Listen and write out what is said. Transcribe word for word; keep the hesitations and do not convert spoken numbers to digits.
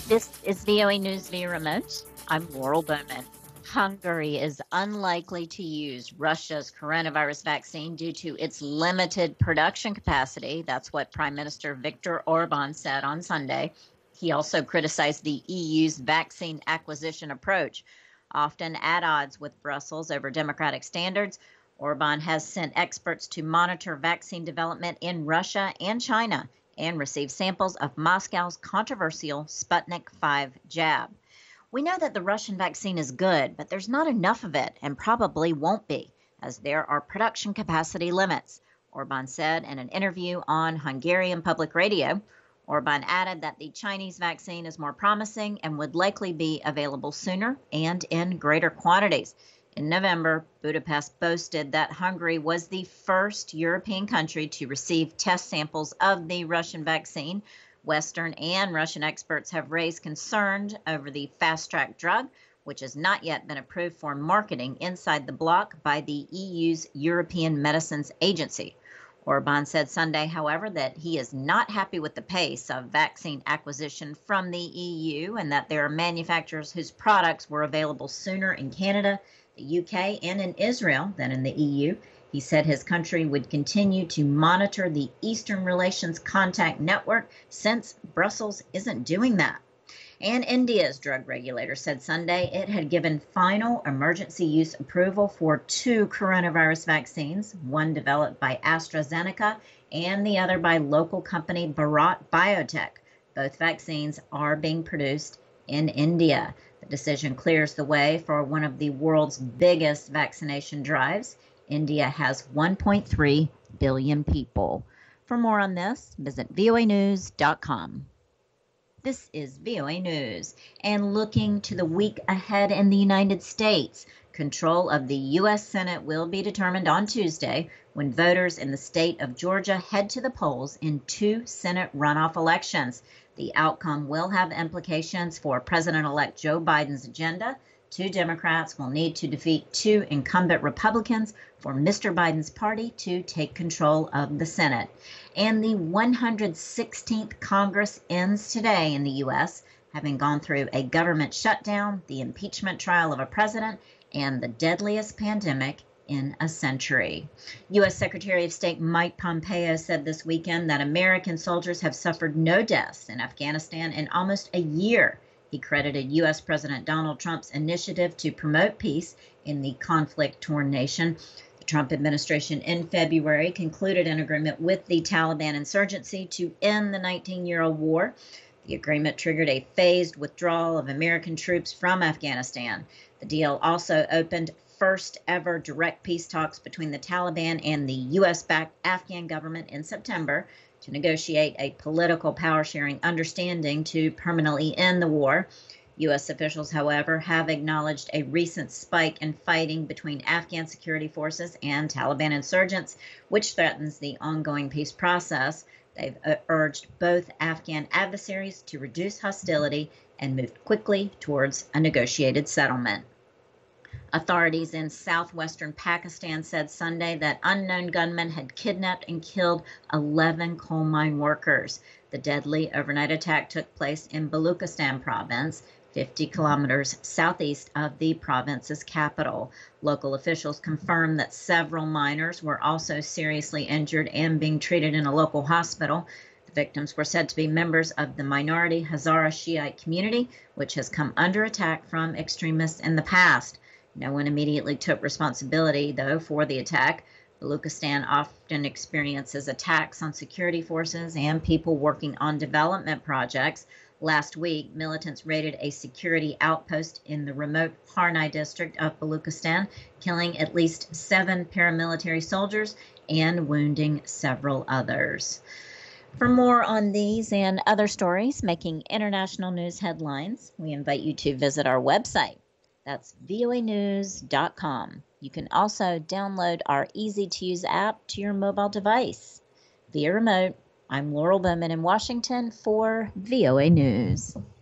This is V O A News via remote. I'm Laurel Bowman. Hungary is unlikely to use Russia's coronavirus vaccine due to its limited production capacity. That's what Prime Minister Viktor Orban said on Sunday. He also criticized the E U's vaccine acquisition approach, often at odds with Brussels over democratic standards. Orban has sent experts to monitor vaccine development in Russia and China and receive samples of Moscow's controversial Sputnik five jab. We know that the Russian vaccine is good, but there's not enough of it and probably won't be, as there are production capacity limits, Orban said in an interview on Hungarian public radio. Orban added that the Chinese vaccine is more promising and would likely be available sooner and in greater quantities. In November, Budapest boasted that Hungary was the first European country to receive test samples of the Russian vaccine. Western and Russian experts have raised concerns over the fast-track drug, which has not yet been approved for marketing inside the bloc by the E U's European Medicines Agency. Orban said Sunday, however, that he is not happy with the pace of vaccine acquisition from the E U and that there are manufacturers whose products were available sooner in Canada, the U K, and in Israel than in the E U. He said his country would continue to monitor the Eastern Relations Contact Network since Brussels isn't doing that. And India's drug regulator said Sunday it had given final emergency use approval for two coronavirus vaccines, one developed by AstraZeneca and the other by local company Bharat Biotech. Both vaccines are being produced in India. The decision clears the way for one of the world's biggest vaccination drives. India has one point three billion people. For more on this, visit V O A news dot com. This is V O A News. And looking to the week ahead in the United States, control of the U S Senate will be determined on Tuesday when voters in the state of Georgia head to the polls in two Senate runoff elections. The outcome will have implications for President-elect Joe Biden's agenda. Two Democrats will need to defeat two incumbent Republicans for Mister Biden's party to take control of the Senate. And the one hundred sixteenth Congress ends today in the U S, having gone through a government shutdown, the impeachment trial of a president, and the deadliest pandemic in a century. U S Secretary of State Mike Pompeo said this weekend that American soldiers have suffered no deaths in Afghanistan in almost a year. He credited U S President Donald Trump's initiative to promote peace in the conflict-torn nation. The Trump administration in February concluded an agreement with the Taliban insurgency to end the nineteen-year-old war. The agreement triggered a phased withdrawal of American troops from Afghanistan. The deal also opened first ever direct peace talks between the Taliban and the U S-backed Afghan government in September to negotiate a political power-sharing understanding to permanently end the war. U S officials, however, have acknowledged a recent spike in fighting between Afghan security forces and Taliban insurgents, which threatens the ongoing peace process. They've urged both Afghan adversaries to reduce hostility and move quickly towards a negotiated settlement. Authorities in southwestern Pakistan said Sunday that unknown gunmen had kidnapped and killed eleven coal mine workers. The deadly overnight attack took place in Baluchistan province, fifty kilometers southeast of the province's capital. Local officials confirmed that several miners were also seriously injured and being treated in a local hospital. The victims were said to be members of the minority Hazara Shiite community, which has come under attack from extremists in the past. No one immediately took responsibility, though, for the attack. Baluchistan often experiences attacks on security forces and people working on development projects. Last week, militants raided a security outpost in the remote Harnai district of Baluchistan, killing at least seven paramilitary soldiers and wounding several others. For more on these and other stories making international news headlines, we invite you to visit our website. That's V O A news dot com. You can also download our easy-to-use app to your mobile device. Via remote, I'm Laurel Bowman in Washington for V O A News.